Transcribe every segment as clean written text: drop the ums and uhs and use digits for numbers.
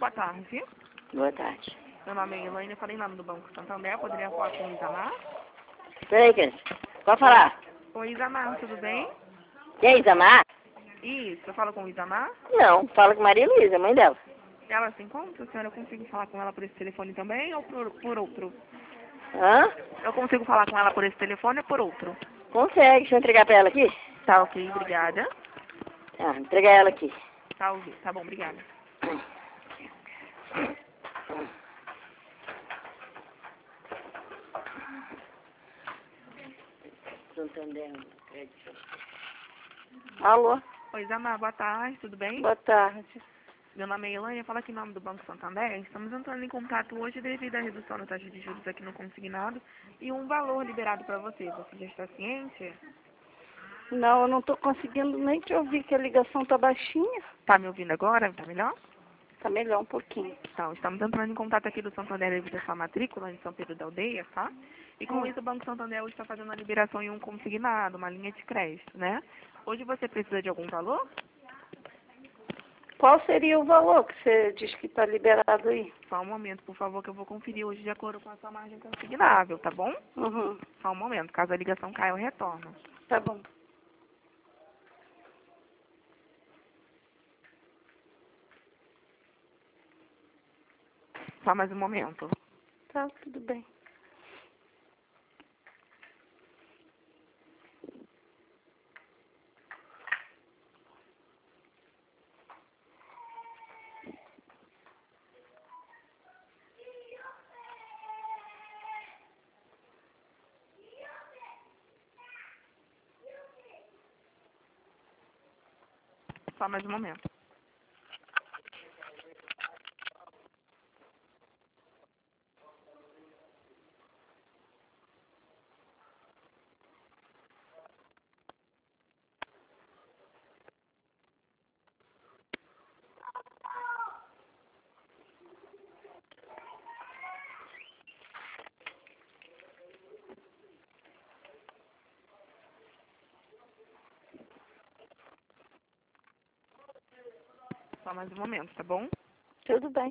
boa tarde. Boa tarde. Meu nome é Elaine, eu falei em nome do Banco Santander, poderia falar com o Isamar? Peraí, criança. Pode falar. Oi, Isamar, tudo bem? E aí, Isamar? Isso, eu falo com o Isamar? Não, fala com Maria Luísa, mãe dela. Ela se encontra? Senhora, eu consigo falar com ela por esse telefone também ou por outro? Hã? Eu consigo falar com ela por esse telefone ou por outro? Consegue, deixa eu entregar pra ela aqui? Tá ok, obrigada. Ah, entregar ela aqui. Tá bom, obrigada. Santander, alô? Oi, Isamar, boa tarde, tudo bem? Boa tarde. Meu nome é Elaine, eu falo aqui em nome do Banco Santander. Estamos entrando em contato hoje devido à redução da taxa de juros aqui no consignado e um valor liberado para você. Você já está ciente? Não, eu não tô conseguindo nem te ouvir, que a ligação tá baixinha. Tá me ouvindo agora? Tá melhor? Tá melhor um pouquinho. Então, estamos entrando em contato aqui do Santander devido à sua matrícula em São Pedro da Aldeia, tá? E com isso o Banco Santander hoje está fazendo a liberação em um consignado, uma linha de crédito, né? Hoje você precisa de algum valor? Qual seria o valor que você diz que tá liberado aí? Só um momento, por favor, que eu vou conferir hoje de acordo com a sua margem consignável, tá bom? Uhum, Só um momento, caso a ligação caia, eu retorno. tá bom. Só mais um momento. Tá, tudo bem. Só mais um momento. Só mais um momento, tá bom? Tudo bem.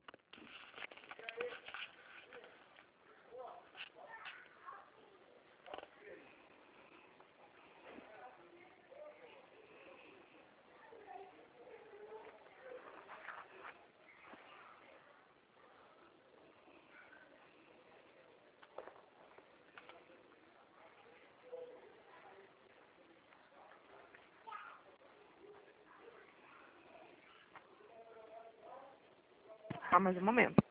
Só mais um momento.